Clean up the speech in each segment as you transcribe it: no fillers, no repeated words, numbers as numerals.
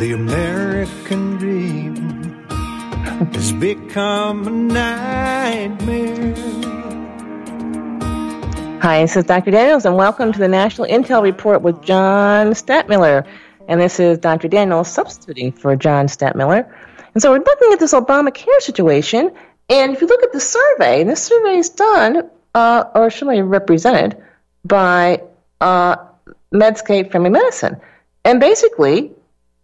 The American dream has become a nightmare. Hi, this is Dr. Daniels, and welcome to the National Intel Report with John Stadtmiller. And this is Dr. Daniels substituting for John Stadtmiller. And so we're looking at this Obamacare situation, and if you look at the survey, and this survey is done, or should I represented, by Medscape Family Medicine. And basically,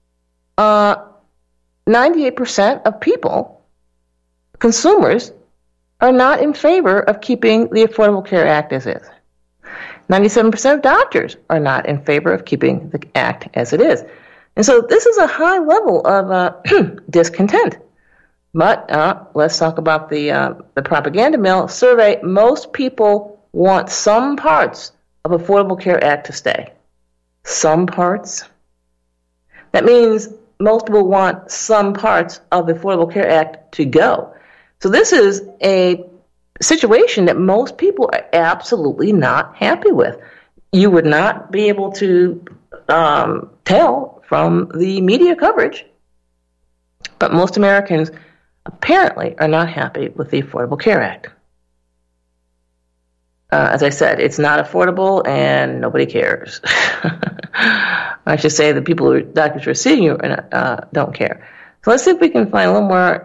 98% of people, consumers, are not in favor of keeping the Affordable Care Act as is. 97% of doctors are not in favor of keeping the act as it is. And so this is a high level of discontent. But let's talk about the propaganda mill survey. Most people want some parts of Affordable Care Act to stay. Some parts. That means most people want some parts of the Affordable Care Act to go. So this is a situation that most people are absolutely not happy with. You would not be able to tell from the media coverage, but most Americans apparently are not happy with the Affordable Care Act. As I said, it's not affordable and nobody cares. I should say the doctors who are seeing you don't care. So let's see if we can find a little more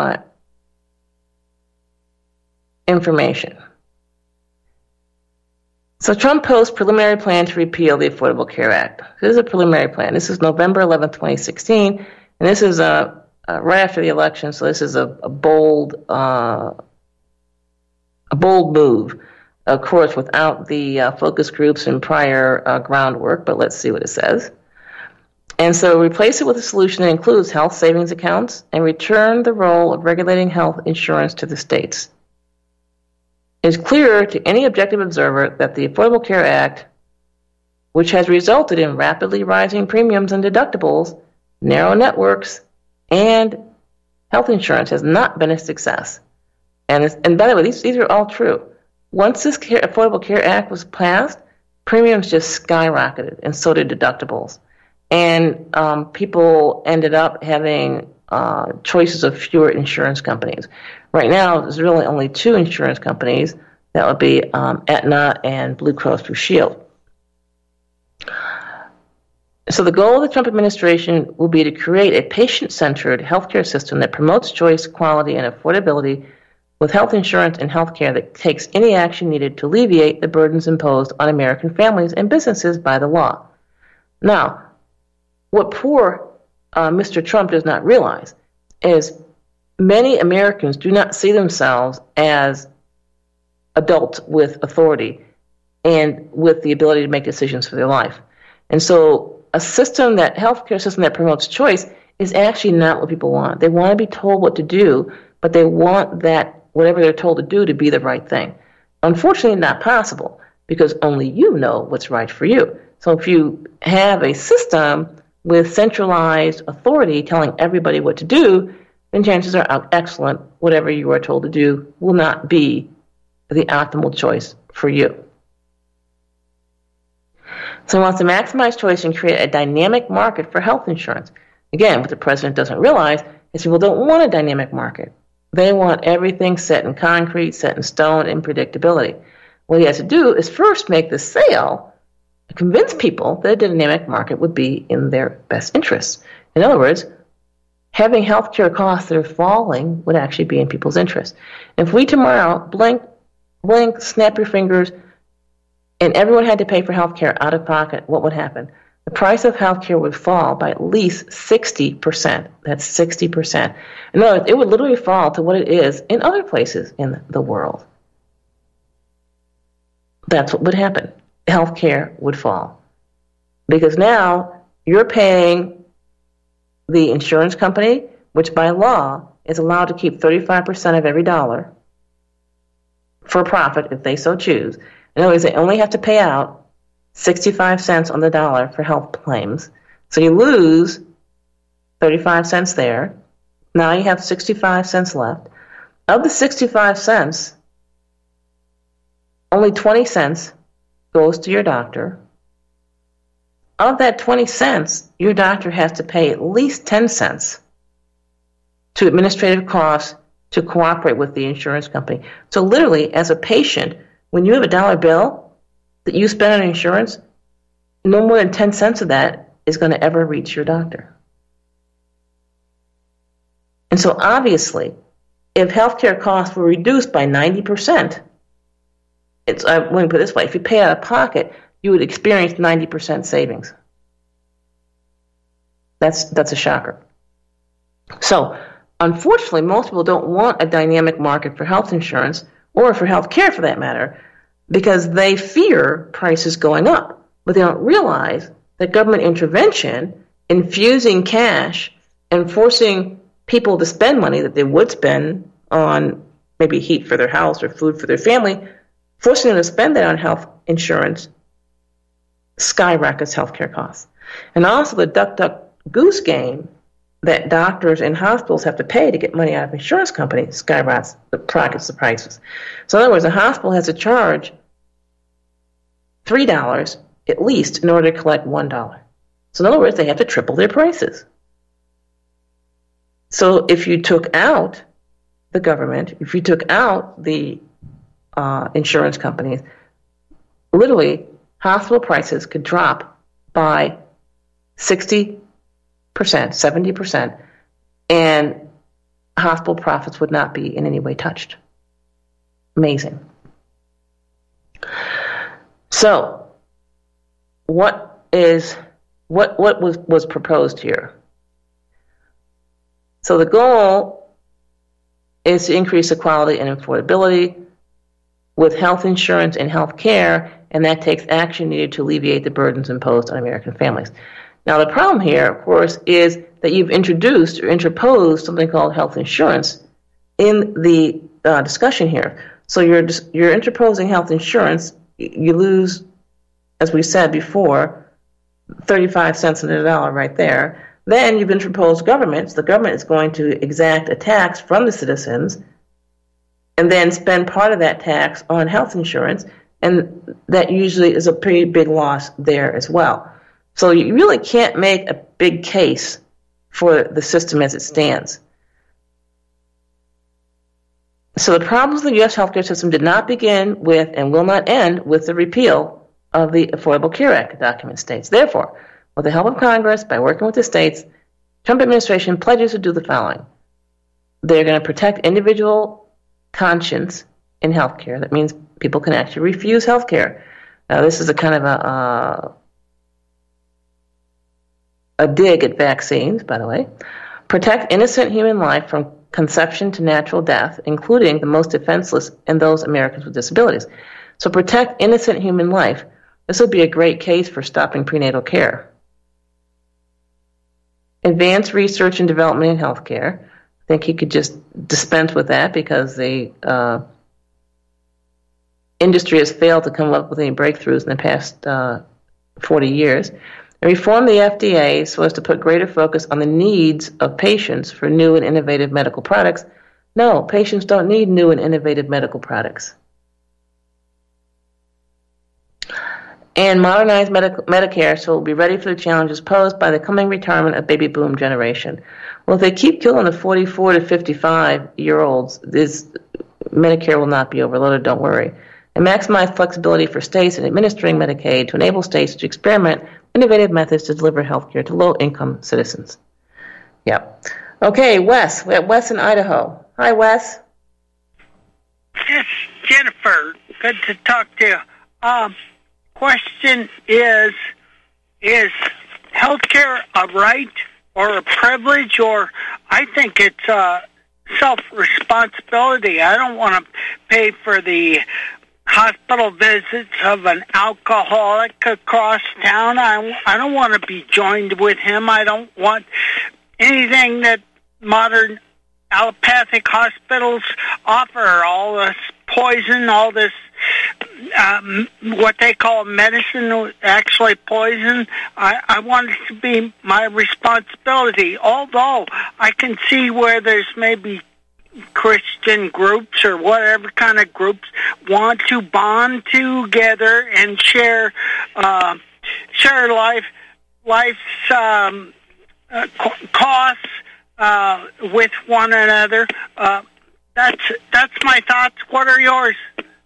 information. So Trump posts preliminary plan to repeal the Affordable Care Act. This is a preliminary plan. This is November 11th, 2016, and this is right after the election. So this is a bold move, of course, without the focus groups and prior groundwork. But let's see what it says. And so replace it with a solution that includes health savings accounts and return the role of regulating health insurance to the states. It is clear to any objective observer that the Affordable Care Act, which has resulted in rapidly rising premiums and deductibles, narrow networks, and health insurance, has not been a success. And by the way, these are all true. Once this Affordable Care Act was passed, premiums just skyrocketed, and so did deductibles. And people ended up having choices of fewer insurance companies. Right now, there's really only two insurance companies. That would be Aetna and Blue Cross Blue Shield. So the goal of the Trump administration will be to create a patient-centered healthcare system that promotes choice, quality, and affordability with health insurance and healthcare that takes any action needed to alleviate the burdens imposed on American families and businesses by the law. Now, what poor Mr. Trump does not realize is many Americans do not see themselves as adults with authority and with the ability to make decisions for their life. And so a healthcare system that promotes choice is actually not what people want. They want to be told what to do, but they want that whatever they're told to do to be the right thing. Unfortunately, not possible, because only you know what's right for you. So if you have a system with centralized authority telling everybody what to do, then chances are excellent, whatever you are told to do will not be the optimal choice for you. So he wants to maximize choice and create a dynamic market for health insurance. Again, what the president doesn't realize is people don't want a dynamic market. They want everything set in concrete, set in stone, and predictability. What he has to do is first make the sale, convince people that a dynamic market would be in their best interests. In other words, having healthcare costs that are falling would actually be in people's interest. If we tomorrow blink, snap your fingers, and everyone had to pay for healthcare out of pocket, what would happen? The price of healthcare would fall by at least 60%. That's 60%. In other words, it would literally fall to what it is in other places in the world. That's what would happen. Healthcare would fall. Because now you're paying the insurance company, which by law is allowed to keep 35% of every dollar for profit if they so choose. In other words, they only have to pay out 65 cents on the dollar for health claims. So you lose 35 cents there. Now you have 65 cents left. Of the 65 cents, only 20 cents goes to your doctor. of that 20 cents, your doctor has to pay at least 10 cents to administrative costs to cooperate with the insurance company. So literally, as a patient, when you have a dollar bill that you spend on insurance, no more than 10 cents of that is going to ever reach your doctor. And so obviously, if healthcare costs were reduced by 90%, let me put it this way, if you pay out of pocket, you would experience 90% savings. That's a shocker. So, unfortunately, most people don't want a dynamic market for health insurance, or for health care for that matter, because they fear prices going up. But they don't realize that government intervention, infusing cash, and forcing people to spend money that they would spend on maybe heat for their house or food for their family, forcing them to spend that on health insurance skyrockets healthcare costs. And also the duck-duck-goose game that doctors and hospitals have to pay to get money out of insurance companies skyrockets the prices. So in other words, a hospital has to charge $3 at least in order to collect $1. So in other words, they have to triple their prices. So if you took out the government, if you took out the insurance companies, literally hospital prices could drop by 60%, 70%, and hospital profits would not be in any way touched. Amazing. So, what was proposed here? So the goal is to increase the quality and affordability with health insurance and health care, and that takes action needed to alleviate the burdens imposed on American families. Now, the problem here, of course, is that you've introduced or interposed something called health insurance in the discussion here. So you're interposing health insurance. You lose, as we said before, 35 cents on the dollar right there. Then you've interposed governments. The government is going to exact a tax from the citizens and then spend part of that tax on health insurance, and that usually is a pretty big loss there as well. So you really can't make a big case for the system as it stands. So the problems of the U.S. healthcare system did not begin with and will not end with the repeal of the Affordable Care Act, the document states. Therefore, with the help of Congress, by working with the states, Trump administration pledges to do the following. They're going to protect individual conscience in healthcare. That means people can actually refuse healthcare. Now, this is a kind of a dig at vaccines, by the way. Protect innocent human life from conception to natural death, including the most defenseless and those Americans with disabilities. So protect innocent human life. This would be a great case for stopping prenatal care. Advance research and development in healthcare. I think he could just dispense with that because the industry has failed to come up with any breakthroughs in the past 40 years. And reform the FDA so as to put greater focus on the needs of patients for new and innovative medical products. No, patients don't need new and innovative medical products. And modernize Medicare so it will be ready for the challenges posed by the coming retirement of baby boom generation. Well, if they keep killing the 44 to 55-year-olds, this Medicare will not be overloaded, don't worry. And maximize flexibility for states in administering Medicaid to enable states to experiment innovative methods to deliver health care to low-income citizens. Yep. Okay, Wes. We have Wes in Idaho. Hi, Wes. Yes, Jennifer. Good to talk to you. Question is healthcare a right or a privilege, or I think it's a self-responsibility. I don't want to pay for the hospital visits of an alcoholic across town. I don't want to be joined with him. I don't want anything that modern allopathic hospitals offer, all this poison, all this what they call medicine, actually poison. I want it to be my responsibility, although I can see where there's maybe Christian groups or whatever kind of groups want to bond together and share life life's costs with one another. That's my thoughts. What are yours?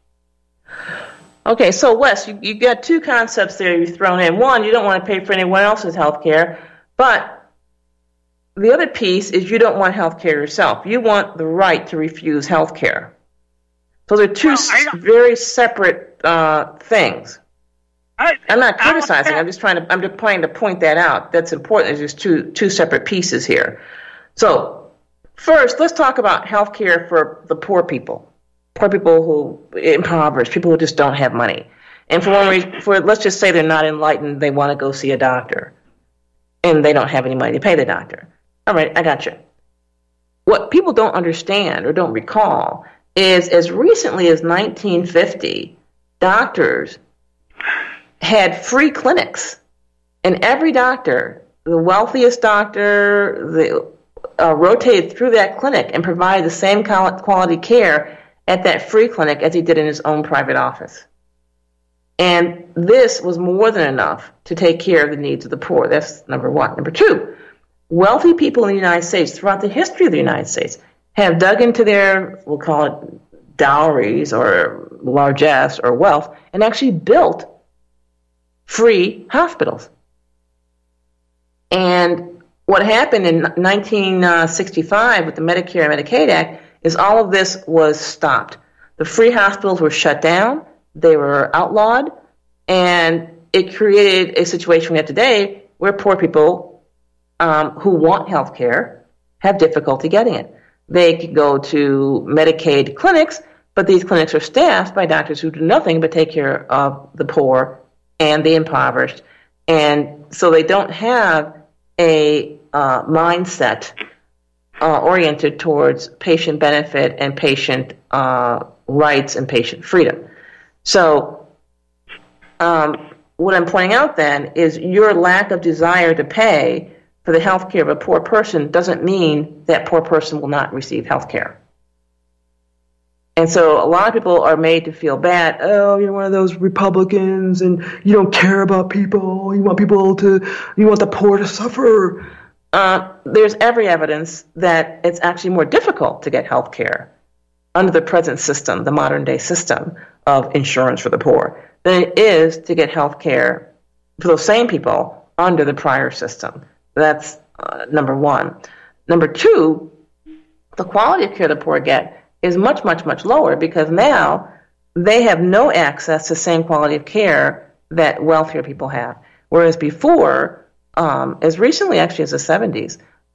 Okay, so Wes, you got two concepts there you've thrown in. One, you don't want to pay for anyone else's health care, but the other piece is you don't want health care yourself. You want the right to refuse health care. So they're two very separate things. I'm not criticizing. I'm just trying to point that out. That's important. There's just two separate pieces here. So first, let's talk about health care for the poor people. Poor people who impoverished, people who just don't have money. And for one reason, let's just say they're not enlightened, they want to go see a doctor, and they don't have any money to pay the doctor. All right, I got you. What people don't understand or don't recall is as recently as 1950, doctors had free clinics, and every doctor, the wealthiest doctor, rotated through that clinic and provided the same quality care at that free clinic as he did in his own private office. And this was more than enough to take care of the needs of the poor. That's number one. Number two, wealthy people in the United States, throughout the history of the United States, have dug into their, we'll call it dowries or largesse or wealth, and actually built free hospitals. And what happened in 1965 with the Medicare and Medicaid Act is all of this was stopped. The free hospitals were shut down, they were outlawed, and it created a situation we have today where poor people who want health care have difficulty getting it. They can go to Medicaid clinics, but these clinics are staffed by doctors who do nothing but take care of the poor and the impoverished. And so they don't have a mindset oriented towards patient benefit and patient rights and patient freedom. So what I'm pointing out then is your lack of desire to pay for the health care of a poor person doesn't mean that poor person will not receive health care. And so a lot of people are made to feel bad. Oh, you're one of those Republicans and you don't care about people. You want the poor to suffer. There's every evidence that it's actually more difficult to get health care under the present system, the modern day system of insurance for the poor, than it is to get health care for those same people under the prior system. That's number one. Number two, the quality of care the poor get is much, much, much lower because now they have no access to the same quality of care that wealthier people have. Whereas before, as recently actually as the 70s,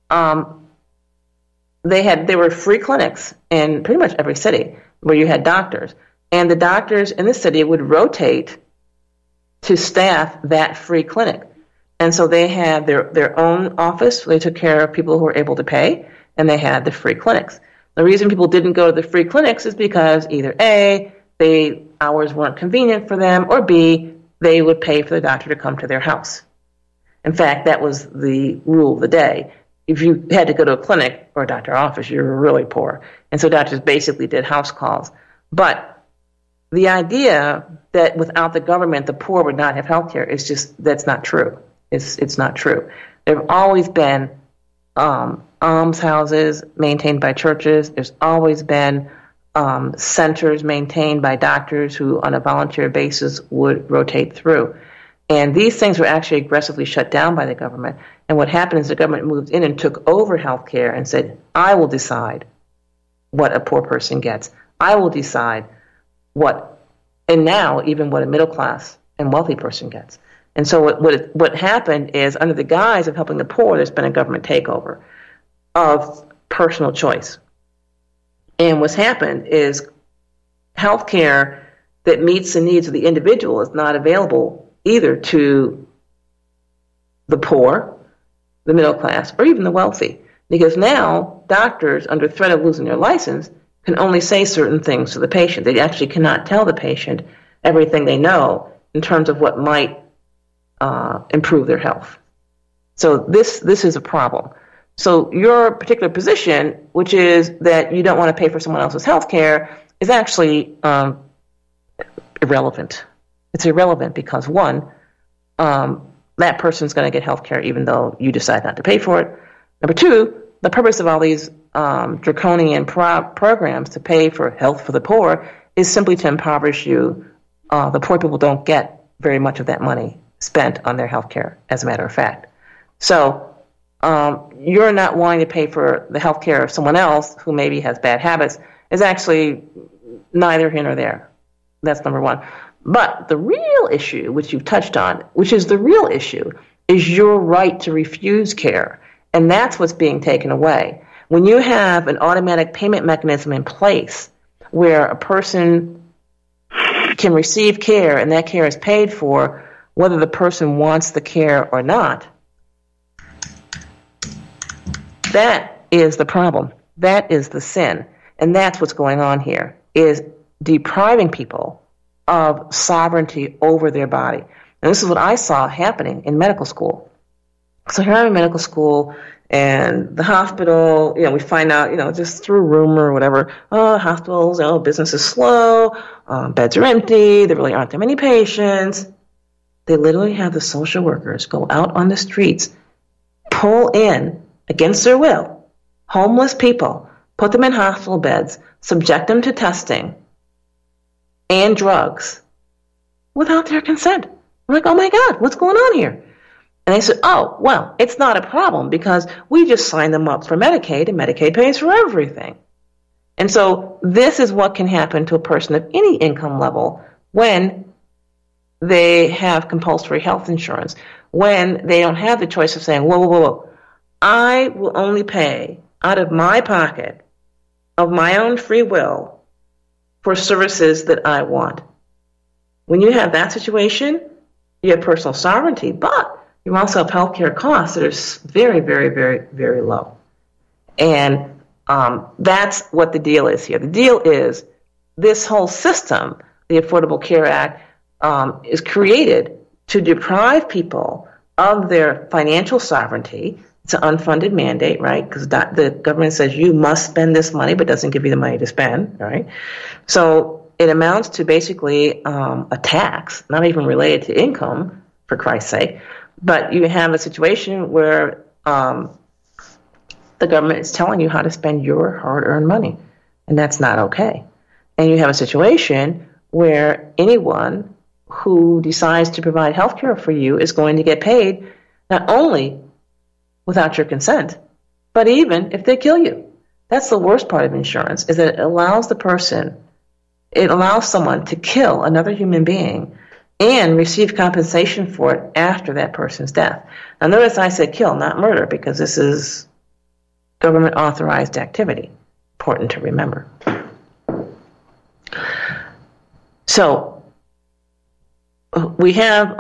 there were free clinics in pretty much every city where you had doctors. And the doctors in the city would rotate to staff that free clinic. And so they had their own office. They took care of people who were able to pay, and they had the free clinics. The reason people didn't go to the free clinics is because either A, the hours weren't convenient for them, or B, they would pay for the doctor to come to their house. In fact, that was the rule of the day. If you had to go to a clinic or a doctor's office, you were really poor. And so doctors basically did house calls. But the idea that without the government, the poor would not have health care that's not true. It's not true. There have always been almshouses maintained by churches. There's always been centers maintained by doctors who on a volunteer basis would rotate through. And these things were actually aggressively shut down by the government. And what happened is the government moved in and took over health care and said, I will decide what a poor person gets. I will decide and now even what a middle class and wealthy person gets. And so what happened is under the guise of helping the poor, there's been a government takeover of personal choice. And what's happened is health care that meets the needs of the individual is not available either to the poor, the middle class, or even the wealthy. Because now doctors, under threat of losing their license, can only say certain things to the patient. They actually cannot tell the patient everything they know in terms of what might improve their health. So this is a problem. So your particular position, which is that you don't want to pay for someone else's health care, is actually irrelevant. It's irrelevant because, one, that person's going to get health care even though you decide not to pay for it. Number two, the purpose of all these draconian programs to pay for health for the poor is simply to impoverish you. The poor people don't get very much of that money spent on their health care, as a matter of fact. So you're not wanting to pay for the health care of someone else who maybe has bad habits is actually neither here nor there. That's number one. But the real issue, which you've touched on, which is the real issue, is your right to refuse care. And that's what's being taken away. When you have an automatic payment mechanism in place where a person can receive care and that care is paid for whether the person wants the care or not, that is the problem. That is the sin. And that's what's going on here, is depriving people of sovereignty over their body. And this is what I saw happening in medical school. So here I'm in medical school, and the hospital, we find out, just through rumor or whatever, hospitals, business is slow, beds are empty, there really aren't that many patients. They literally have the social workers go out on the streets, pull in, against their will, homeless people, put them in hospital beds, subject them to testing and drugs without their consent. I'm like, oh my God, what's going on here? And they said, oh, well, it's not a problem because we just signed them up for Medicaid, and Medicaid pays for everything. And so this is what can happen to a person of any income level when they have compulsory health insurance, when they don't have the choice of saying, whoa, I will only pay out of my pocket, of my own free will, for services that I want. When you have that situation, you have personal sovereignty, but you also have healthcare costs that are very, very, very, very low. And that's what the deal is here. The deal is this whole system, the Affordable Care Act, is created to deprive people of their financial sovereignty. It's an unfunded mandate, right? Because the government says you must spend this money, but doesn't give you the money to spend, right? So it amounts to basically a tax, not even related to income, for Christ's sake. But you have a situation where the government is telling you how to spend your hard-earned money, and that's not okay. And you have a situation where anyone who decides to provide health care for you is going to get paid not only without your consent, but even if they kill you. That's the worst part of insurance, is that it allows someone to kill another human being and receive compensation for it after that person's death. Now notice I said kill, not murder, because this is government authorized activity. Important to remember. So we have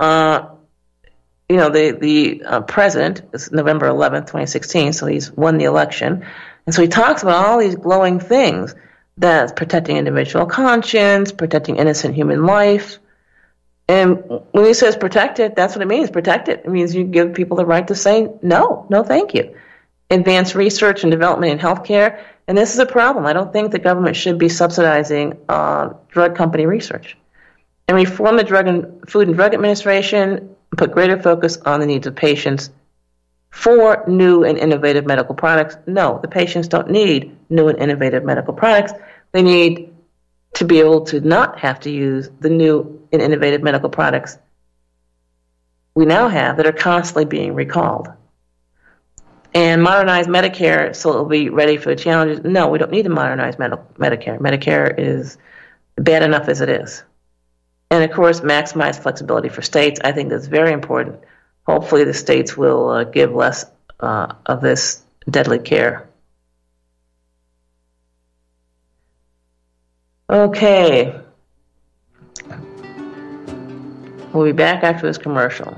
the president is November 11th, 2016, so he's won the election. And so he talks about all these glowing things, that's protecting individual conscience, protecting innocent human life. And when he says protect it, that's what it means, protect it. It means you give people the right to say, no, thank you. Advance research and development in healthcare. And this is a problem. I don't think the government should be subsidizing drug company research. And reform the Food and Drug Administration, put greater focus on the needs of patients for new and innovative medical products. No, the patients don't need new and innovative medical products. They need to be able to not have to use the new and innovative medical products we now have that are constantly being recalled. And modernize Medicare so it will be ready for the challenges. No, we don't need to modernize Medicare. Medicare is bad enough as it is. And, of course, maximize flexibility for states. I think that's very important. Hopefully the states will give less of this deadly care. Okay. We'll be back after this commercial.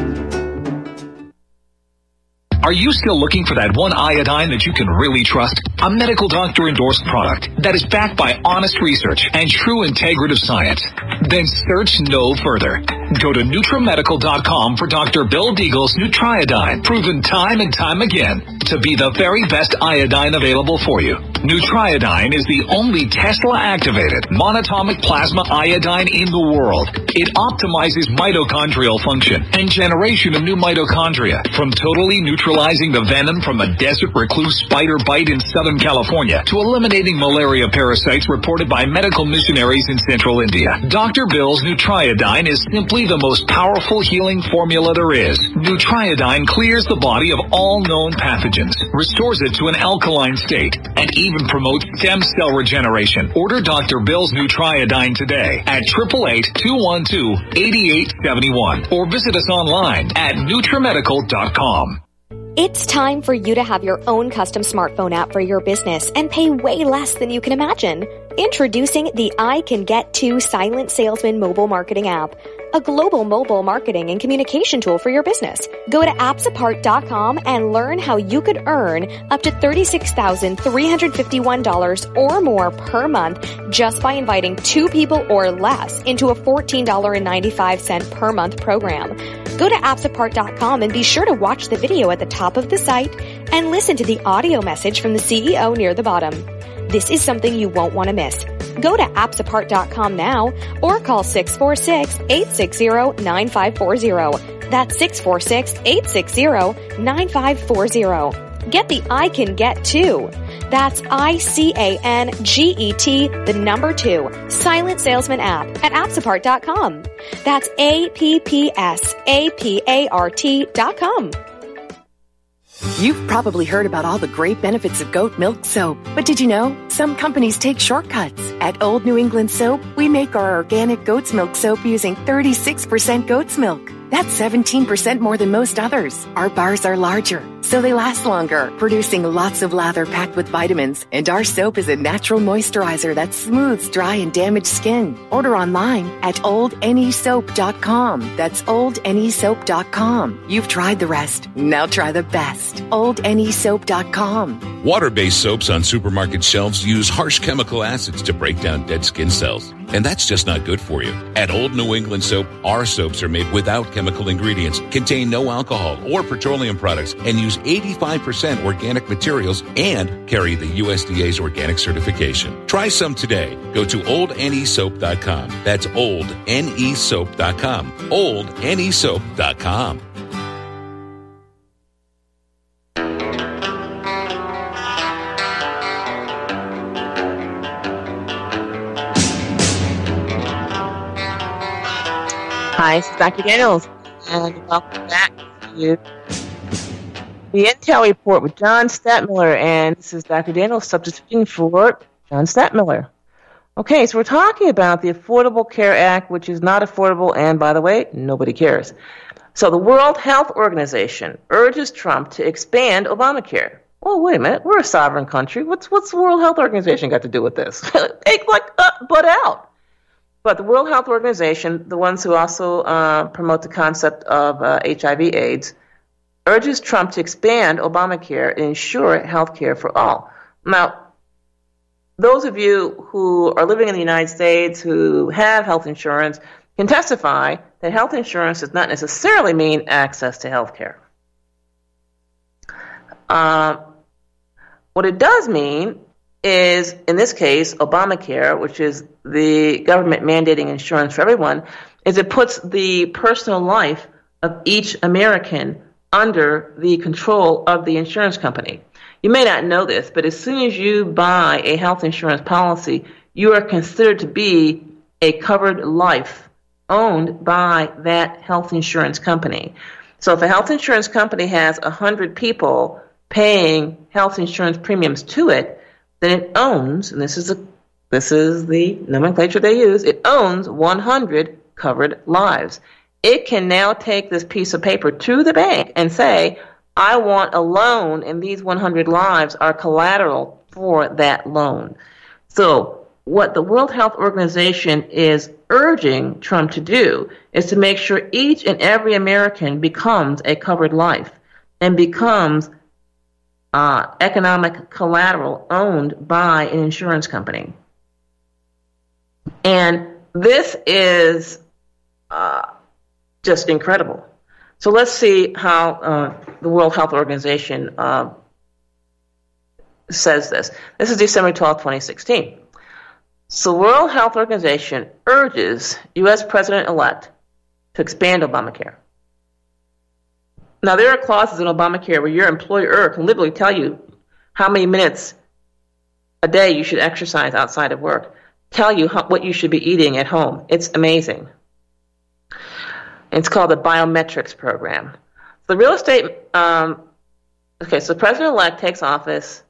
Are you still looking for that one iodine that you can really trust? a medical doctor-endorsed product that is backed by honest research and true integrative science, then search no further. Go to NutriMedical.com for Dr. Bill Deagle's Nutriodine, proven time and time again to be the very best iodine available for you. Nutriodine is the only Tesla-activated monatomic plasma iodine in the world. It optimizes mitochondrial function and generation of new mitochondria, from totally neutralizing the venom from a desert recluse spider bite in Southern California to eliminating malaria parasites reported by medical missionaries in Central India. Dr. Bill's Nutriodine is simply the most powerful healing formula there is. Nutriodine clears the body of all known pathogens, restores it to an alkaline state, and even promotes stem cell regeneration. Order Dr. Bill's Nutriodine today at 888-212-8871 or visit us online at NutriMedical.com. It's time for you to have your own custom smartphone app for your business and pay way less than you can imagine. Introducing the I Can Get To Silent Salesman mobile marketing app, a global mobile marketing and communication tool for your business. Go to appsapart.com and learn how you could earn up to $36,351 or more per month just by inviting 2 people or less into a $14.95 per month program. Go to appsapart.com and be sure to watch the video at the top of the site and listen to the audio message from the CEO near the bottom. This is something you won't want to miss. Go to appsapart.com now or call 646-860-9540. That's 646-860-9540. Get the I Can Get To. That's ICANGET, the number 2, Silent Salesman app at appsapart.com. That's APPSAPART.com. You've probably heard about all the great benefits of goat milk soap, but did you know some companies take shortcuts? At Old New England Soap, we make our organic goat's milk soap using 36% goat's milk. That's 17% more than most others. Our bars are larger, so they last longer, producing lots of lather packed with vitamins. And our soap is a natural moisturizer that smooths dry and damaged skin. Order online at oldnesoap.com. That's oldnesoap.com. You've tried the rest. Now try the best. oldnesoap.com. Water-based soaps on supermarket shelves use harsh chemical acids to break down dead skin cells. And that's just not good for you. At Old New England Soap, our soaps are made without chemical ingredients, contain no alcohol or petroleum products, and use 85% organic materials and carry the USDA's organic certification. Try some today. Go to oldnesoap.com. That's oldnesoap.com. oldnesoap.com. Hi, this is Dr. Daniels, and welcome back to the Intel Report with John Stadtmiller, and this is Dr. Daniels substituting for John Stadtmiller. Okay, so we're talking about the Affordable Care Act, which is not affordable, and by the way, nobody cares. So the World Health Organization urges Trump to expand Obamacare. Oh, wait a minute, we're a sovereign country. What's the World Health Organization got to do with this? Butt out. But the World Health Organization, the ones who also promote the concept of HIV/AIDS, urges Trump to expand Obamacare and ensure health care for all. Now, those of you who are living in the United States who have health insurance can testify that health insurance does not necessarily mean access to health care. What it does mean is, in this case, Obamacare, which is the government mandating insurance for everyone, is it puts the personal life of each American under the control of the insurance company. You may not know this, but as soon as you buy a health insurance policy, you are considered to be a covered life owned by that health insurance company. So if a health insurance company has 100 people paying health insurance premiums to it, then it owns, and this is the nomenclature they use, it owns 100 covered lives. It can now take this piece of paper to the bank and say, I want a loan, and these 100 lives are collateral for that loan. So what the World Health Organization is urging Trump to do is to make sure each and every American becomes a covered life and becomes economic collateral owned by an insurance company. And this is just incredible. So let's see how the World Health Organization says this. This is December 12, 2016. So the World Health Organization urges U.S. President-elect to expand Obamacare. Now, there are clauses in Obamacare where your employer can literally tell you how many minutes a day you should exercise outside of work, tell you what you should be eating at home. It's amazing. It's called the Biometrics Program. The real estate, so the President-elect takes office,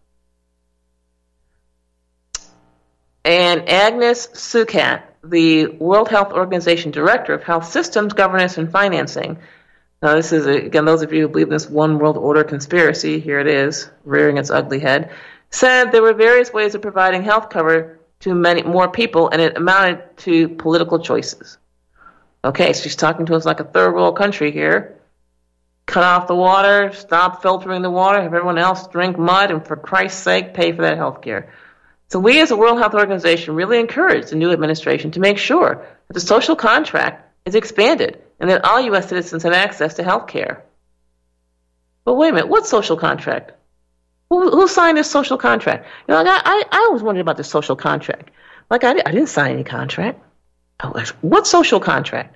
and Agnes Sukat, the World Health Organization Director of Health Systems, Governance, and Financing. Now, this is, again, those of you who believe in this one world order conspiracy, here it is, rearing its ugly head, said there were various ways of providing health cover to many more people, and it amounted to political choices. Okay, so she's talking to us like a third world country here. Cut off the water, stop filtering the water, have everyone else drink mud, and for Christ's sake, pay for that health care. So we as a World Health Organization really encourage the new administration to make sure that the social contract is expanded and that all U.S. citizens have access to health care. But wait a minute, what social contract? Who signed this social contract? You know, I always wondered about this social contract. Like, I didn't sign any contract. What social contract?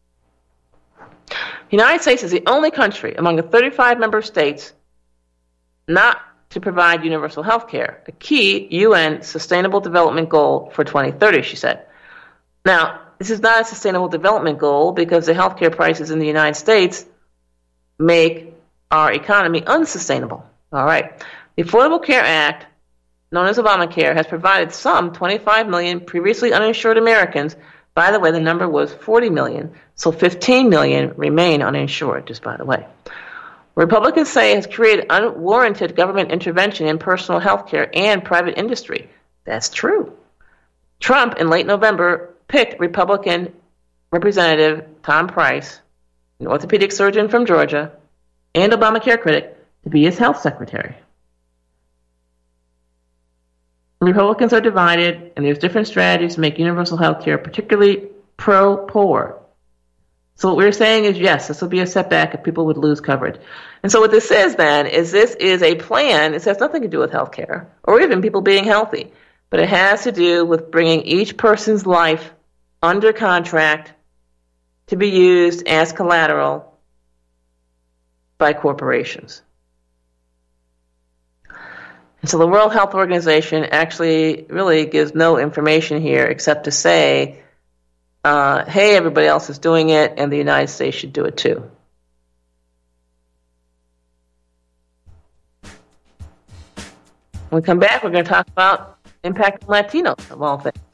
The United States is the only country among the 35 member states not to provide universal health care, a key UN Sustainable Development Goal for 2030, she said. Now, this is not a sustainable development goal because the healthcare prices in the United States make our economy unsustainable. All right. The Affordable Care Act, known as Obamacare, has provided some 25 million previously uninsured Americans. By the way, the number was 40 million, so 15 million remain uninsured, just by the way. Republicans say it has created unwarranted government intervention in personal health care and private industry. That's true. Trump, in late November, picked Republican Representative Tom Price, an orthopedic surgeon from Georgia, and Obamacare critic, to be his health secretary. Republicans are divided, and there's different strategies to make universal health care particularly pro-poor. So what we're saying is, yes, this will be a setback if people would lose coverage. And so what this is then is this is a plan. It has nothing to do with health care or even people being healthy, but it has to do with bringing each person's life under contract to be used as collateral by corporations. And so the World Health Organization actually really gives no information here except to say, hey, everybody else is doing it, and the United States should do it too. When we come back, we're going to talk about impact on Latinos, of all things.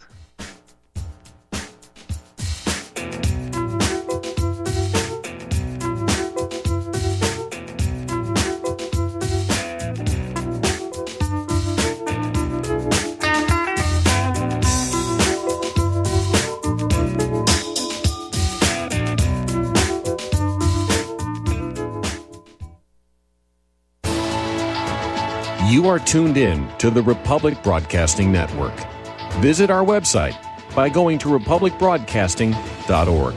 You are tuned in to the Republic Broadcasting Network. Visit our website by going to republicbroadcasting.org.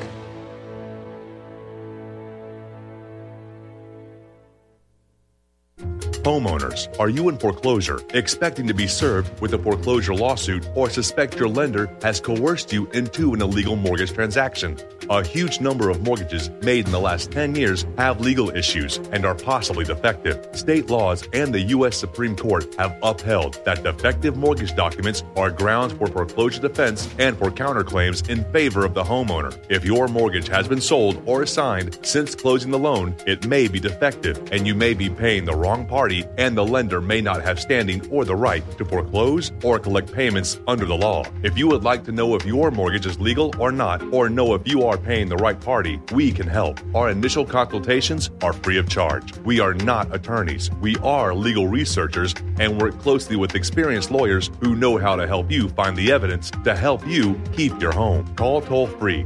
Homeowners, are you in foreclosure, expecting to be served with a foreclosure lawsuit, or suspect your lender has coerced you into an illegal mortgage transaction? A huge number of mortgages made in the last 10 years have legal issues and are possibly defective. State laws and the U.S. Supreme Court have upheld that defective mortgage documents are grounds for foreclosure defense and for counterclaims in favor of the homeowner. If your mortgage has been sold or assigned since closing the loan, it may be defective and you may be paying the wrong party, and the lender may not have standing or the right to foreclose or collect payments under the law. If you would like to know if your mortgage is legal or not, or know if you are paying the right party, we can help. Our initial consultations are free of charge. We are not attorneys. We are legal researchers and work closely with experienced lawyers who know how to help you find the evidence to help you keep your home. Call toll-free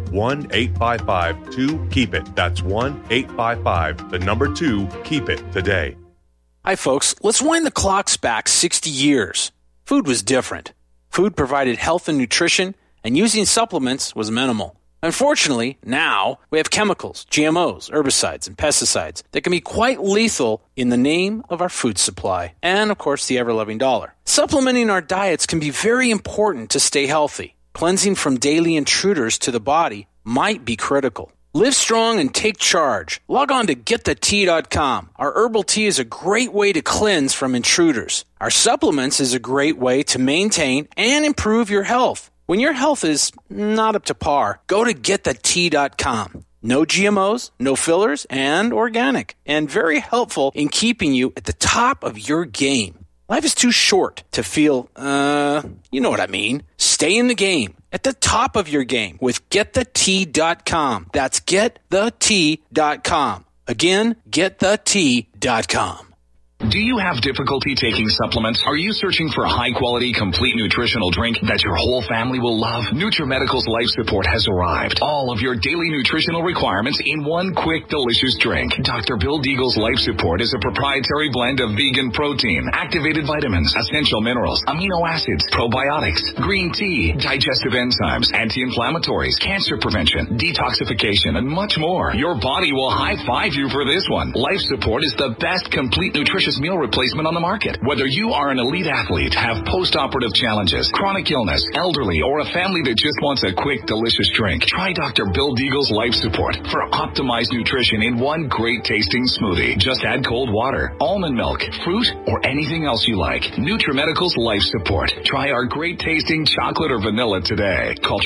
1-855-2-KEEP-IT. That's 1-855-2-KEEP-IT today. Hi, folks. Let's wind the clocks back 60 years. Food was different. Food provided health and nutrition, and using supplements was minimal. Unfortunately, now we have chemicals, GMOs, herbicides, and pesticides that can be quite lethal in the name of our food supply and, of course, the ever-loving dollar. Supplementing our diets can be very important to stay healthy. Cleansing from daily intruders to the body might be critical. Live strong and take charge. Log on to GetTheT.com. Our herbal tea is a great way to cleanse from intruders. Our supplements is a great way to maintain and improve your health. When your health is not up to par, go to GetTheT.com. No GMOs, no fillers, and organic, and very helpful in keeping you at the top of your game. Life is too short to feel, you know what I mean. Stay in the game, at the top of your game with GetTheT.com. That's GetTheT.com. Again, GetTheT.com. Do you have difficulty taking supplements? Are you searching for a high-quality, complete nutritional drink that your whole family will love? NutriMedical's Life Support has arrived. All of your daily nutritional requirements in one quick, delicious drink. Dr. Bill Deagle's Life Support is a proprietary blend of vegan protein, activated vitamins, essential minerals, amino acids, probiotics, green tea, digestive enzymes, anti-inflammatories, cancer prevention, detoxification, and much more. Your body will high-five you for this one. Life Support is the best complete nutrition meal replacement on the market. Whether you are an elite athlete, have post-operative challenges, chronic illness, elderly, or a family that just wants a quick, delicious drink, try Dr. Bill Deagle's Life Support for optimized nutrition in one great tasting smoothie. Just add cold water, almond milk, fruit, or anything else you like. NutriMedical's Life Support. Try our great tasting chocolate or vanilla today. Call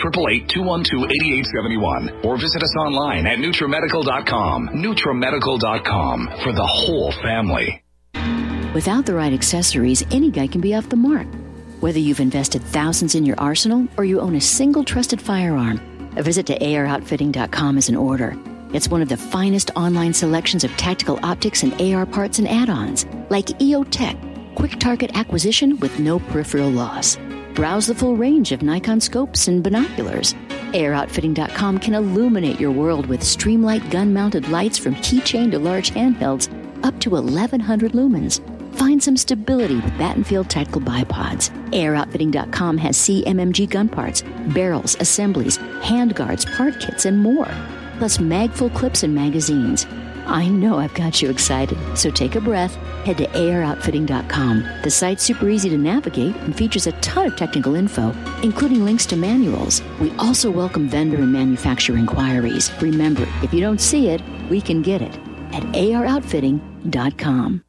888-212-8871 or visit us online at NutriMedical.com. NutriMedical.com for the whole family. Without the right accessories, any guy can be off the mark. Whether you've invested thousands in your arsenal or you own a single trusted firearm, a visit to AROutfitting.com is in order. It's one of the finest online selections of tactical optics and AR parts and add-ons, like EOTech, quick target acquisition with no peripheral loss. Browse the full range of Nikon scopes and binoculars. AROutfitting.com can illuminate your world with Streamlight gun-mounted lights from keychain to large handhelds up to 1,100 lumens. Find some stability with Battenfield Tactical Bipods. AirOutfitting.com has CMMG gun parts, barrels, assemblies, handguards, part kits, and more. Plus mag-full clips and magazines. I know I've got you excited, so take a breath. Head to AirOutfitting.com. The site's super easy to navigate and features a ton of technical info, including links to manuals. We also welcome vendor and manufacturer inquiries. Remember, if you don't see it, we can get it at AirOutfitting.com.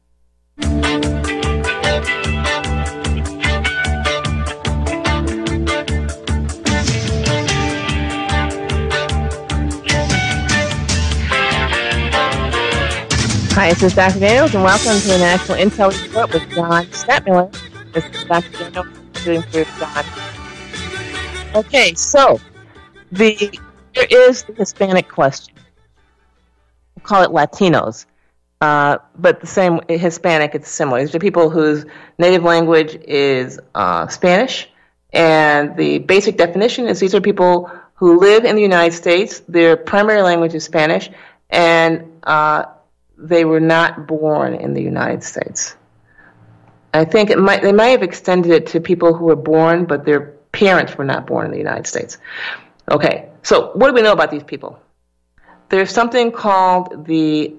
Hi, this is Dr. Daniels, and welcome to the National Intel Report with John Stadtmiller. This is Dr. Daniels doing for John. Okay, so there is the Hispanic question. We'll call it Latinos, but the same Hispanic. It's similar. These are people whose native language is Spanish, and the basic definition is these are people who live in the United States. Their primary language is Spanish, and they were not born in the United States. I think they might have extended it to people who were born, but their parents were not born in the United States. Okay, so what do we know about these people? There's something called the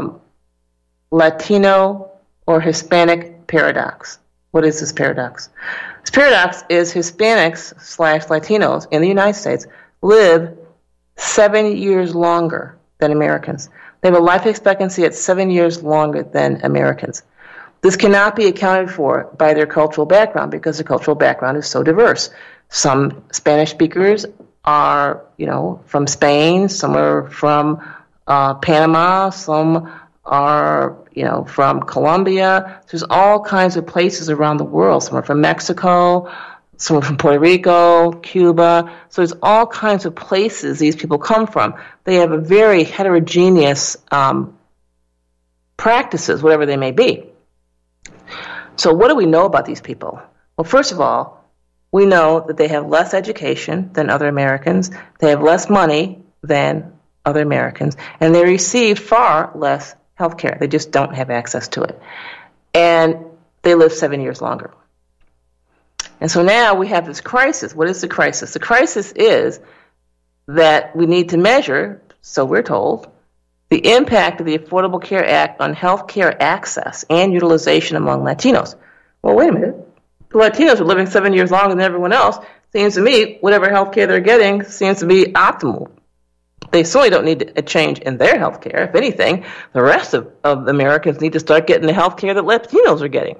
Latino or Hispanic paradox. What is this paradox? This paradox is Hispanics/Latinos in the United States live 7 years longer than Americans. They have a life expectancy at 7 years longer than Americans. This cannot be accounted for by their cultural background because the cultural background is so diverse. Some Spanish speakers are, from Spain, some are from Panama, some are, from Colombia. There's all kinds of places around the world. Some are from Mexico, some are from Puerto Rico, Cuba. So there's all kinds of places these people come from. They have a very heterogeneous practices, whatever they may be. So what do we know about these people? Well, first of all, we know that they have less education than other Americans. They have less money than other Americans. And they receive far less health care. They just don't have access to it. and they live 7 years longer. And so now we have this crisis. What is the crisis? The crisis is that we need to measure, so we're told, the impact of the Affordable Care Act on health care access and utilization among Latinos. Well, wait a minute. The Latinos are living 7 years longer than everyone else. Seems to me, whatever health care they're getting seems to be optimal. They certainly don't need a change in their health care. If anything, the rest of Americans need to start getting the health care that Latinos are getting.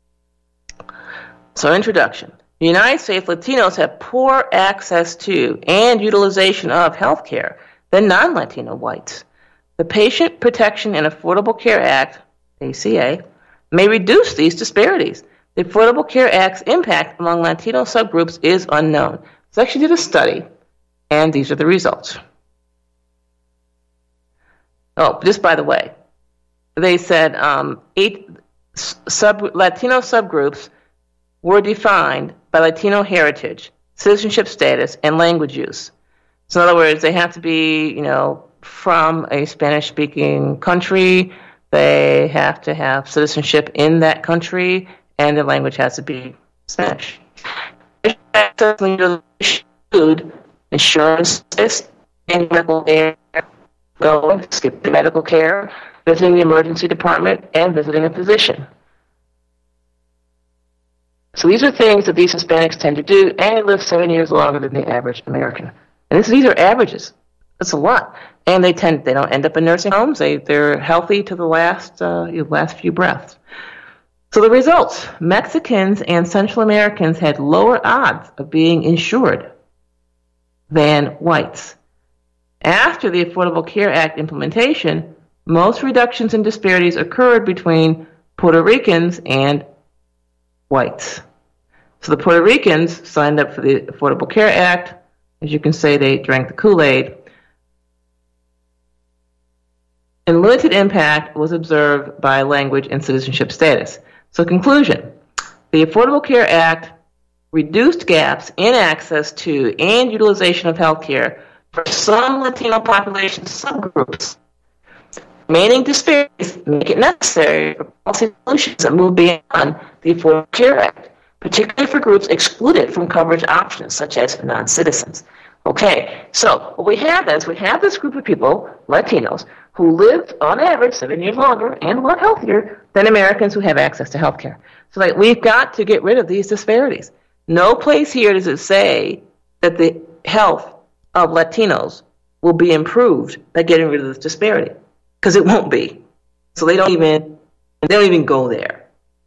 So, introduction. In the United States, Latinos have poor access to and utilization of health care than non-Latino whites. The Patient Protection and Affordable Care Act, ACA, may reduce these disparities. The Affordable Care Act's impact among Latino subgroups is unknown. So I actually did a study, and these are the results. Oh, just by the way, they said 8 Latino subgroups were defined by Latino heritage, citizenship status, and language use. So in other words, they have to be, from a Spanish-speaking country. They have to have citizenship in that country, and their language has to be Spanish. Food, insurance, and medical care, skip the medical care, visiting the emergency department, and visiting a physician. So these are things that these Hispanics tend to do, and they live 7 years longer than the average American. And these are averages. That's a lot. And they don't end up in nursing homes. They're healthy to the last few breaths. So the results: Mexicans and Central Americans had lower odds of being insured than whites. After the Affordable Care Act implementation, most reductions in disparities occurred between Puerto Ricans and whites. So the Puerto Ricans signed up for the Affordable Care Act. As you can say, they drank the Kool-Aid. And limited impact was observed by language and citizenship status. So conclusion, the Affordable Care Act reduced gaps in access to and utilization of health care for some Latino population subgroups. Remaining disparities make it necessary for policy solutions that move beyond the Affordable Care Act, particularly for groups excluded from coverage options, such as non-citizens. Okay, so what we have is this group of people, Latinos, who lived on average 7 years longer and a lot healthier than Americans who have access to health care. So we've got to get rid of these disparities. No place here does it say that the health of Latinos will be improved by getting rid of this disparity, because it won't be. So they don't even go there.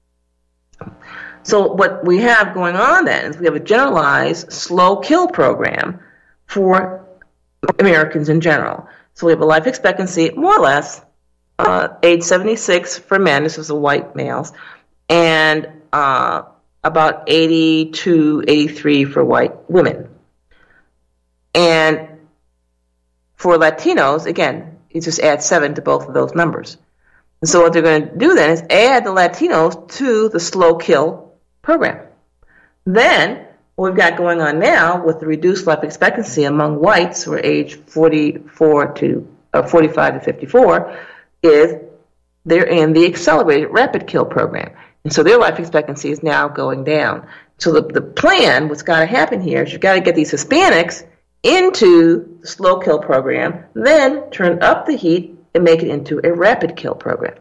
So what we have going on then is we have a generalized slow kill program for Americans in general. So we have a life expectancy, more or less, age 76 for men, this is the white males, and about 82, 83 for white women. And for Latinos, again, you just add 7 to both of those numbers. And so what they're going to do then is add the Latinos to the slow kill program. Then, what we've got going on now with the reduced life expectancy among whites who are aged 45 to 54 is they're in the accelerated rapid kill program. And so their life expectancy is now going down. So the plan, what's got to happen here is you've got to get these Hispanics into the slow kill program, then turn up the heat and make it into a rapid kill program.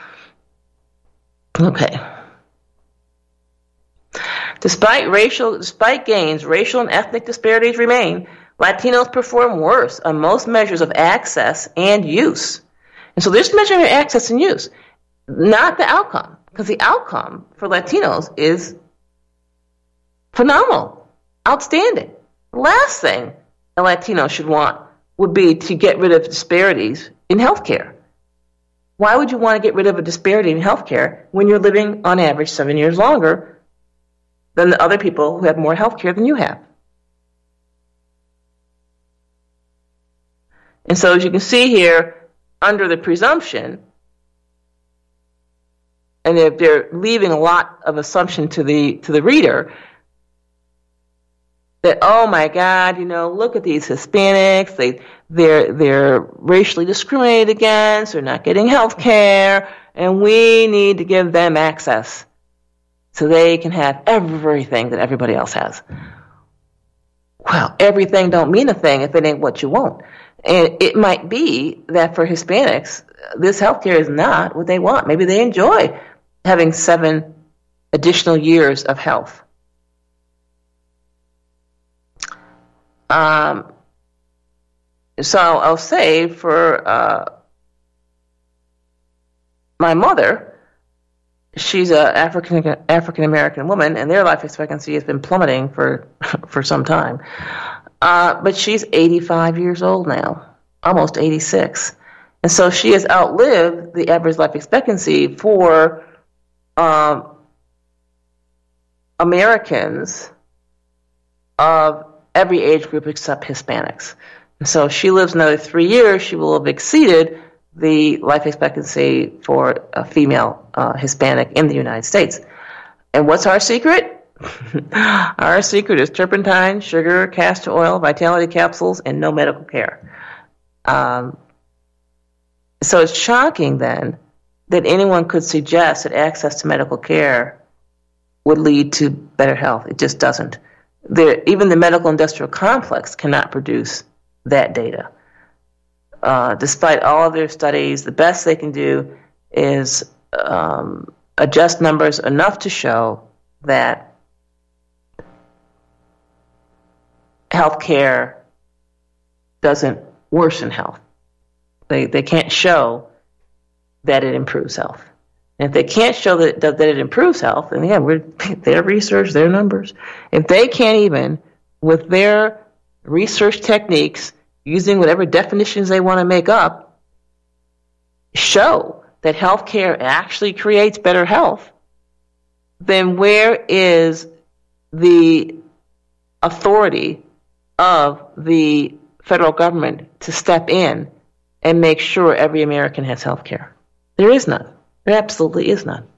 Okay. Despite gains, racial and ethnic disparities remain. Latinos perform worse on most measures of access and use. And so this measure of access and use, not the outcome, because the outcome for Latinos is phenomenal, outstanding. The last thing a Latino should want would be to get rid of disparities in healthcare. Why would you want to get rid of a disparity in healthcare when you're living on average 7 years longer than the other people who have more healthcare than you have? And so as you can see here, under the presumption, and they're leaving a lot of assumption to the reader, that, oh my God, look at these Hispanics, they're racially discriminated against, they're not getting health care, and we need to give them access so they can have everything that everybody else has. Well, everything don't mean a thing if it ain't what you want. And it might be that for Hispanics, this health care is not what they want. Maybe they enjoy having 7 additional years of health. So I'll say for my mother, she's an African American woman, and their life expectancy has been plummeting for some time. But she's 85 years old now, almost 86. And so she has outlived the average life expectancy for Americans of every age group except Hispanics. And so if she lives another 3 years, she will have exceeded the life expectancy for a female Hispanic in the United States. And what's our secret? Our secret is turpentine, sugar, castor oil, vitality capsules, and no medical care. So it's shocking then that anyone could suggest that access to medical care would lead to better health. It just doesn't. Even the medical industrial complex cannot produce that data. Despite all of their studies, the best they can do is adjust numbers enough to show that healthcare doesn't worsen health. They can't show that it improves health. And if they can't show that it improves health, and again, their research, their numbers, if they can't even, with their research techniques, using whatever definitions they want to make up, show that healthcare actually creates better health, then where is the authority of the federal government to step in and make sure every American has health care? There is none. There absolutely is none.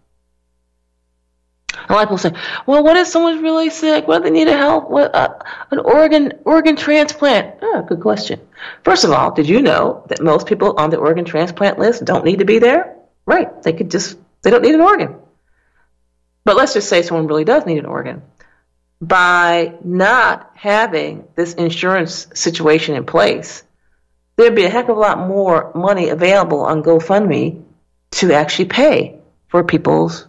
A lot of people say, well, what if someone's really sick? What if they need help? An organ transplant? Oh, good question. First of all, did you know that most people on the organ transplant list don't need to be there? Right. They don't need an organ. But let's just say someone really does need an organ. By not having this insurance situation in place, there'd be a heck of a lot more money available on GoFundMe to actually pay for people's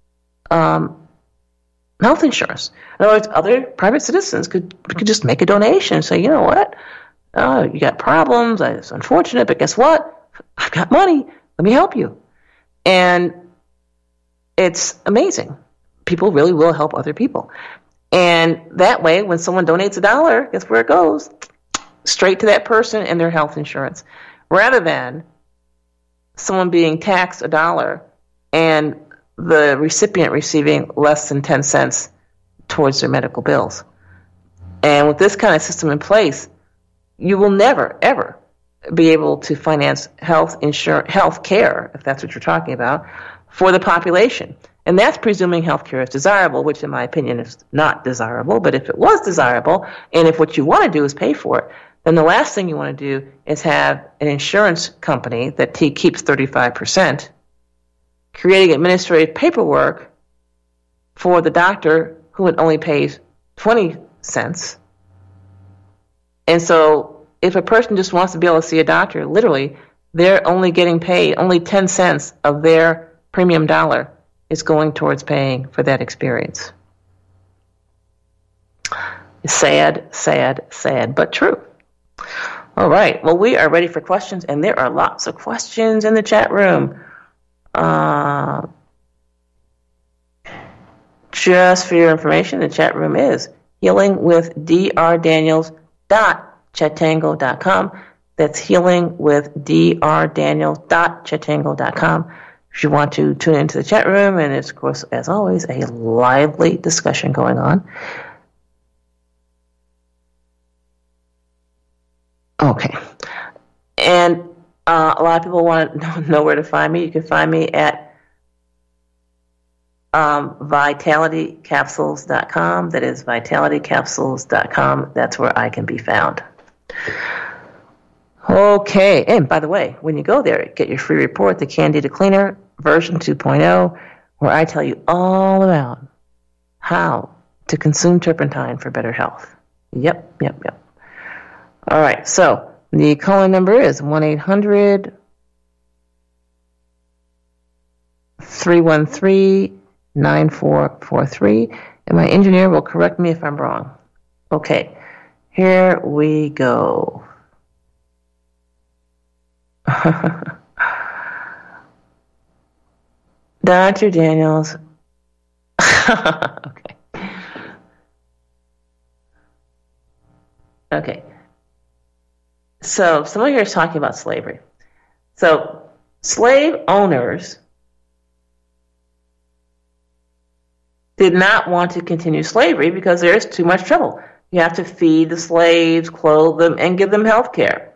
health insurance. In other words, other private citizens could just make a donation and say, you know what, you got problems, it's unfortunate, but guess what? I've got money, let me help you. And it's amazing. People really will help other people. And that way, when someone donates $1, guess where it goes? Straight to that person and their health insurance. Rather than someone being taxed $1 and the recipient receiving less than 10 cents towards their medical bills. And with this kind of system in place, you will never, ever be able to finance health care, if that's what you're talking about, for the population. And that's presuming health care is desirable, which in my opinion is not desirable. But if it was desirable, and if what you want to do is pay for it, then the last thing you want to do is have an insurance company that keeps 35%, creating administrative paperwork for the doctor who would only pays 20 cents. And so if a person just wants to be able to see a doctor, literally, they're only getting paid, only 10 cents of their premium dollar is going towards paying for that experience. Sad, sad, sad, but true. All right. Well, we are ready for questions, and there are lots of questions in the chat room. Just for your information, the chat room is healingwithdrdaniels.chatango.com. That's healingwithdrdaniels.chatango.com. If you want to tune into the chat room, and it's, of course, as always, a lively discussion going on. Okay. And a lot of people want to know where to find me. You can find me at vitalitycapsules.com. That is vitalitycapsules.com. That's where I can be found. Okay, and by the way, when you go there, get your free report, The Candida Cleaner, version 2.0, where I tell you all about how to consume turpentine for better health. Yep. All right, so the calling number is 1-800-313-9443, and my engineer will correct me if I'm wrong. Okay, here we go. Dr. Daniels. Okay. So someone here is talking about slavery. So slave owners did not want to continue slavery because there's too much trouble. You have to feed the slaves, clothe them, and give them health care.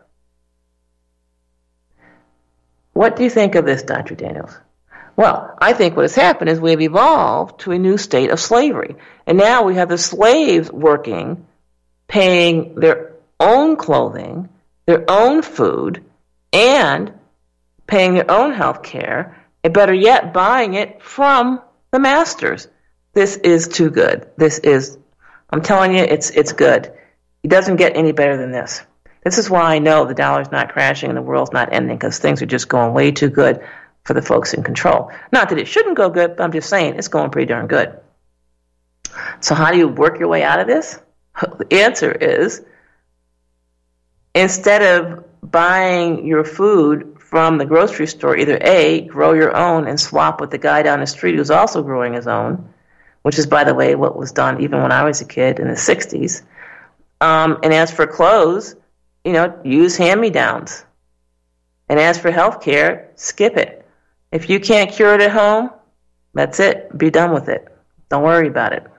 What do you think of this, Dr. Daniels? Well, I think what has happened is we've evolved to a new state of slavery. And now we have the slaves working, paying their own clothing, their own food, and paying their own health care, and better yet, buying it from the masters. This is too good. I'm telling you, it's good. It doesn't get any better than this. This is why I know the dollar's not crashing and the world's not ending, because things are just going way too good for the folks in control. Not that it shouldn't go good, but I'm just saying it's going pretty darn good. So how do you work your way out of this? The answer is, instead of buying your food from the grocery store, either A, grow your own and swap with the guy down the street who's also growing his own, which is, by the way, what was done even when I was a kid in the 60s. And as for clothes, use hand-me-downs. And as for health care, skip it. If you can't cure it at home, that's it. Be done with it. Don't worry about it.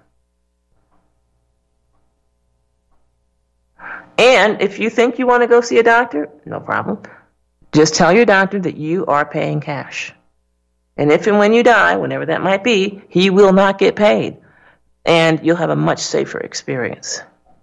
And if you think you want to go see a doctor, no problem. Just tell your doctor that you are paying cash. And if and when you die, whenever that might be, he will not get paid. And you'll have a much safer experience.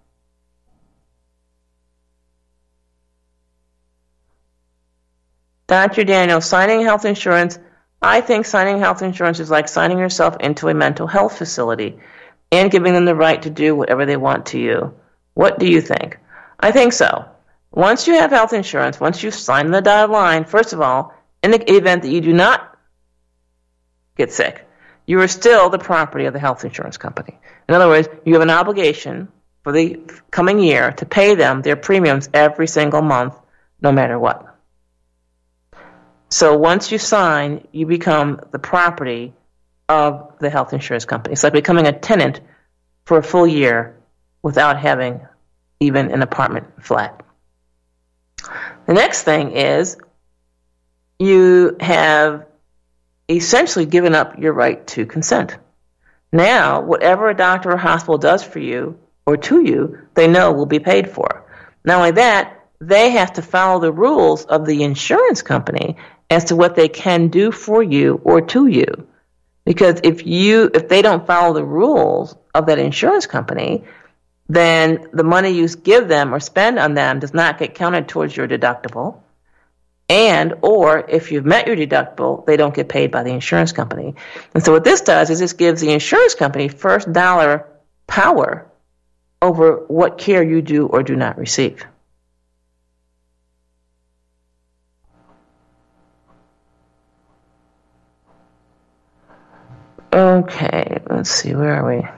Dr. Daniel, signing health insurance. I think signing health insurance is like signing yourself into a mental health facility and giving them the right to do whatever they want to you. What do you think? I think so. Once you have health insurance, once you sign the dotted line, first of all, in the event that you do not get sick, you are still the property of the health insurance company. In other words, you have an obligation for the coming year to pay them their premiums every single month, no matter what. So once you sign, you become the property of the health insurance company. It's like becoming a tenant for a full year without having even an apartment flat. The next thing is you have essentially given up your right to consent. Now, whatever a doctor or hospital does for you or to you, they know will be paid for. Not only that, they have to follow the rules of the insurance company as to what they can do for you or to you. Because if they don't follow the rules of that insurance company, then the money you give them or spend on them does not get counted towards your deductible. Or if you've met your deductible, they don't get paid by the insurance company. And so what this does is this gives the insurance company first dollar power over what care you do or do not receive. Okay, let's see, where are we?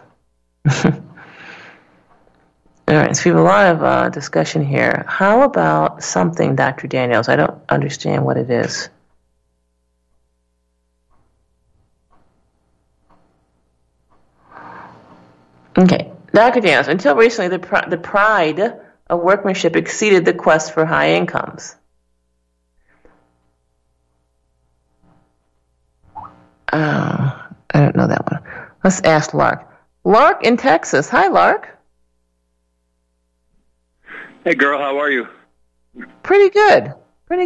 All right, so we have a lot of discussion here. How about something, Dr. Daniels? I don't understand what it is. Okay, Dr. Daniels, until recently, the pride of workmanship exceeded the quest for high incomes. I don't know that one. Let's ask Lark. Lark in Texas. Hi, Lark. Hey, girl, how are you? Pretty good.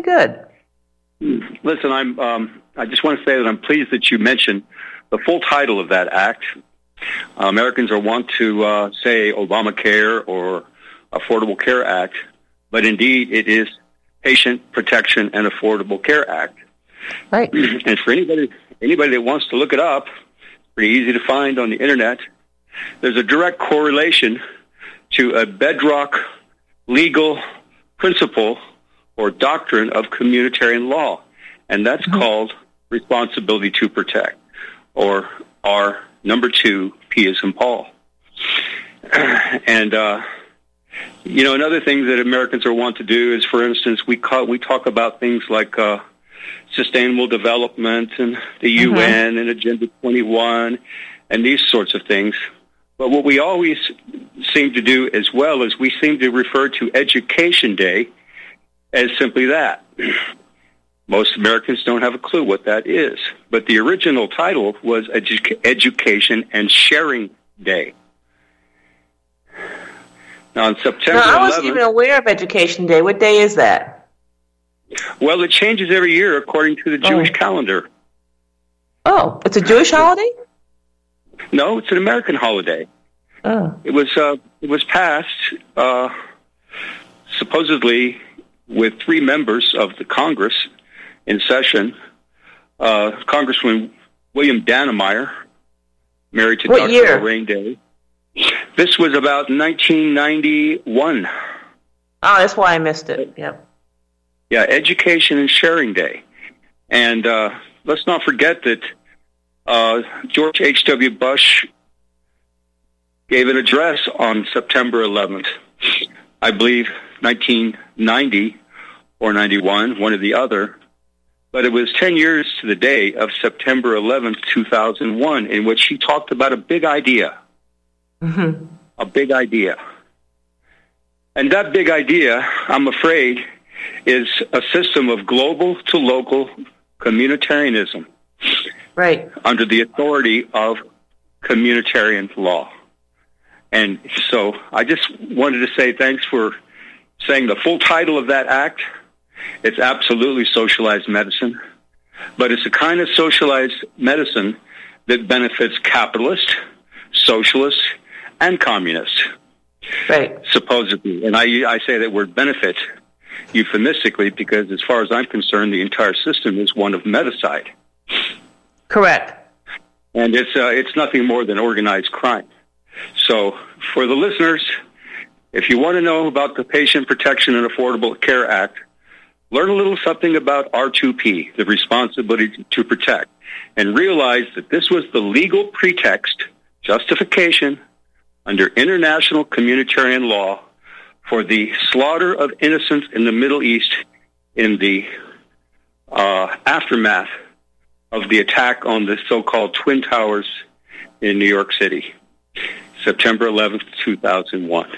Listen, I just want to say that I'm pleased that you mentioned the full title of that act. Americans are wont to say Obamacare or Affordable Care Act, but indeed it is Patient Protection and Affordable Care Act. Right. And for anybody that wants to look it up, pretty easy to find on the internet, there's a direct correlation to a bedrock legal principle or doctrine of communitarian law, and that's called responsibility to protect, or R number 2, P as in Paul. And another thing that Americans are want to do is, for instance, we talk about things like sustainable development and the UN and Agenda 21 and these sorts of things. But what we always seem to do as well is we seem to refer to Education Day as simply that. Most Americans don't have a clue what that is. But the original title was Education and Sharing Day. Now, on September 11th... I wasn't even aware of Education Day. What day is that? Well, it changes every year according to the Jewish calendar. Oh, it's a Jewish holiday? No, it's an American holiday. Oh. It was passed supposedly with 3 members of the Congress in session. Congressman William Dannemeyer, married to Dr. Lorraine Day. This was about 1991. Oh, that's why I missed it. Yep. Yeah, Education and Sharing Day. And let's not forget that George H.W. Bush gave an address on September 11th, I believe 1990 or 91, one or the other. But it was 10 years to the day of September 11th, 2001, in which he talked about a big idea. A big idea. And that big idea, I'm afraid, is a system of global to local communitarianism. Right. Under the authority of communitarian law. And so I just wanted to say thanks for saying the full title of that act. It's absolutely socialized medicine, but it's a kind of socialized medicine that benefits capitalists, socialists, and communists. Right. Supposedly. And I say that word benefit euphemistically because as far as I'm concerned, the entire system is one of medicide. Correct. And it's nothing more than organized crime. So for the listeners, if you want to know about the Patient Protection and Affordable Care Act, learn a little something about R2P, the responsibility to protect, and realize that this was the legal pretext, justification, under international communitarian law for the slaughter of innocents in the Middle East in the aftermath of the attack on the so-called Twin Towers in New York City, September 11th, 2001.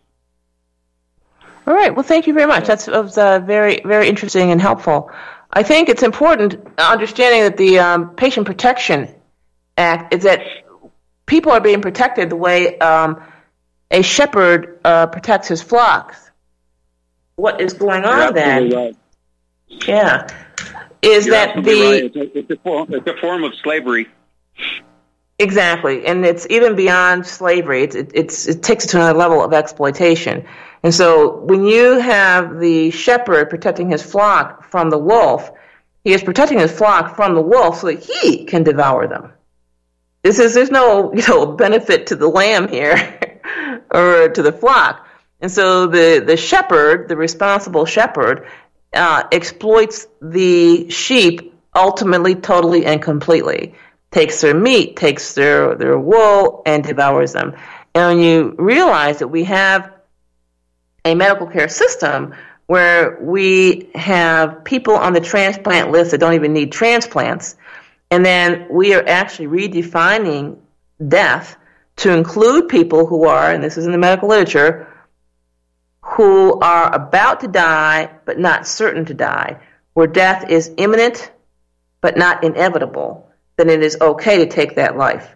All right. Well, thank you very much. That was very, very interesting and helpful. I think it's important understanding that the Patient Protection Act is that people are being protected the way a shepherd protects his flocks. What is going on then? Right. Yeah. Is You're that it's a form of slavery. Exactly, and it's even beyond slavery. It takes it to another level of exploitation. And so when you have the shepherd protecting his flock from the wolf, he is protecting his flock from the wolf so that he can devour them. There's no benefit to the lamb here or to the flock. And so the shepherd, the responsible shepherd, exploits the sheep ultimately, totally, and completely. Takes their meat, takes their wool, and devours them. And when you realize that we have a medical care system where we have people on the transplant list that don't even need transplants, and then we are actually redefining death to include people who are, and this is in the medical literature, who are about to die but not certain to die, where death is imminent but not inevitable, then it is okay to take that life.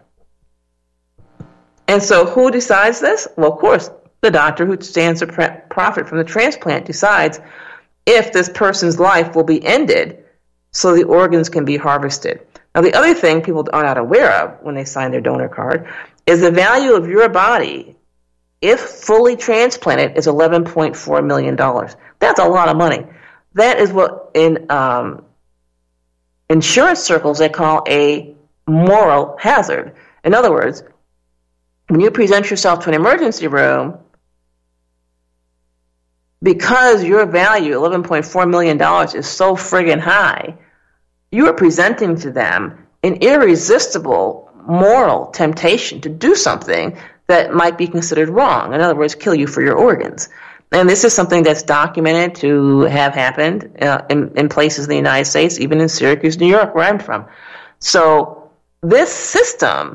And so who decides this? Well, of course, the doctor who stands to profit from the transplant decides if this person's life will be ended so the organs can be harvested. Now, the other thing people are not aware of when they sign their donor card is the value of your body, if fully transplanted, is $11.4 million. That's a lot of money. that is what in insurance circles they call a moral hazard. In other words, when you present yourself to an emergency room, because your value, $11.4 million, is so friggin' high, you are presenting to them an irresistible moral temptation to do something that might be considered wrong. In other words, kill you for your organs. And this is something that's documented to have happened in places in the United States, even in Syracuse, New York, where I'm from. So this system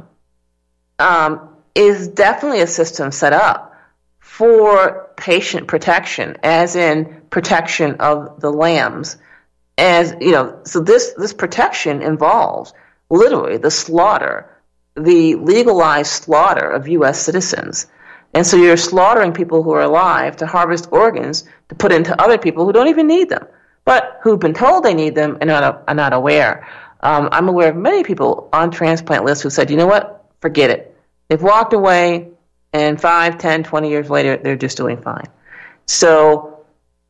is definitely a system set up for patient protection, as in protection of the lambs. As you know, so this protection involves literally the slaughter, the legalized slaughter of U.S. citizens. And so you're slaughtering people who are alive to harvest organs to put into other people who don't even need them, but who've been told they need them and are not aware. I'm aware of many people on transplant lists who said, you know what, forget it. They've walked away, and 5, 10, 20 years later, they're just doing fine. So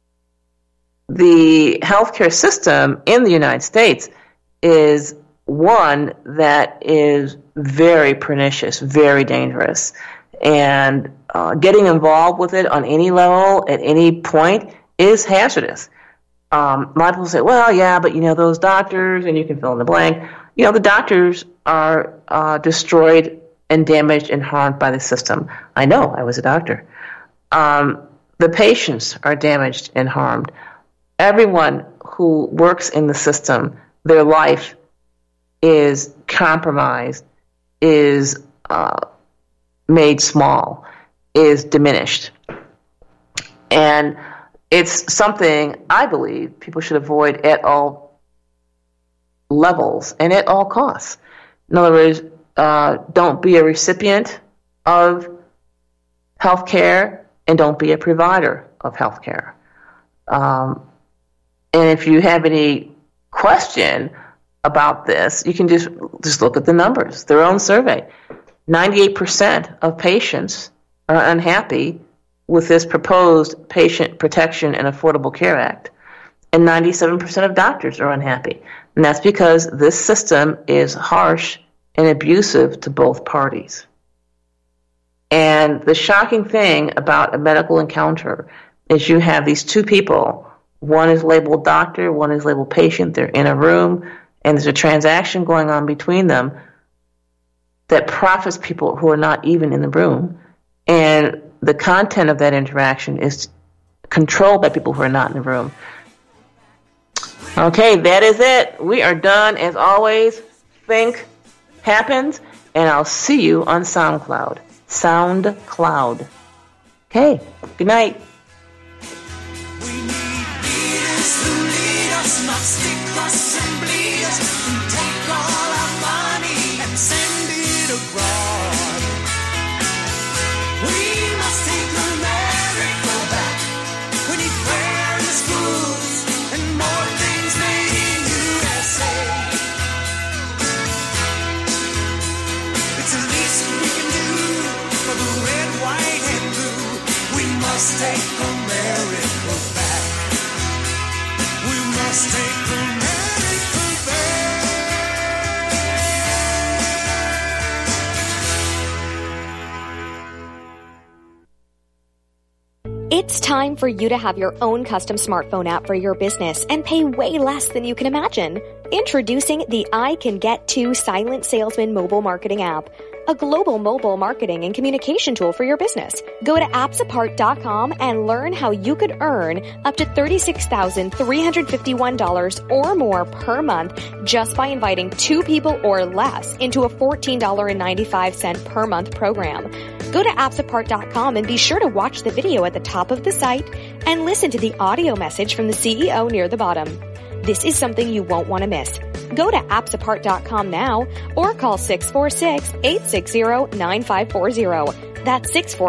the healthcare system in the United States is one that is very pernicious, very dangerous. And getting involved with it on any level, at any point, is hazardous. A lot of people say, well, yeah, but, those doctors, and you can fill in the blank, the doctors are destroyed and damaged and harmed by the system. I know, I was a doctor. The patients are damaged and harmed. Everyone who works in the system, their life is compromised, is made small, is diminished. And it's something I believe people should avoid at all levels and at all costs. In other words, don't be a recipient of health care and don't be a provider of health care. And if you have any question about this, you can just look at the numbers, their own survey. 98% of patients are unhappy with this proposed Patient Protection and Affordable Care Act, and 97% of doctors are unhappy. And that's because this system is harsh and abusive to both parties. And the shocking thing about a medical encounter is you have these two people. One is labeled doctor, one is labeled patient. They're in a room, and there's a transaction going on between them that profits people who are not even in the room. And the content of that interaction is controlled by people who are not in the room. Okay, that is it. We are done. As always, think happens, and I'll see you on SoundCloud. SoundCloud. Okay, good night. We need leaders who lead us, not stick us and bleed us, who take all our money and send it abroad. We must take America back. We need prayer in the schools and more things made in USA. It's the least we can do for the red, white, and blue. We must take America back. We must take America back. It's time for you to have your own custom smartphone app for your business and pay way less than you can imagine. Introducing the I Can Get To Silent Salesman mobile marketing app, a global mobile marketing and communication tool for your business. Go to appsapart.com and learn how you could earn up to $36,351 or more per month just by inviting 2 people or less into a $14.95 per month program. Go to appsapart.com and be sure to watch the video at the top of the site and listen to the audio message from the CEO near the bottom. This is something you won't want to miss. Go to appsapart.com now or call 646-860-9540. That's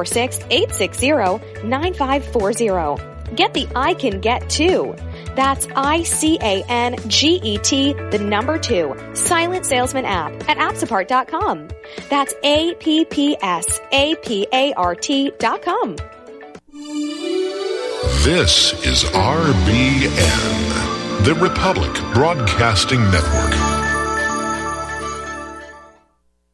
646-860-9540. Get the I Can Get To. That's ICANGET, the number 2, Silent Salesman app at appsapart.com. That's APPSAPART.com. This is RBN, the Republic Broadcasting Network.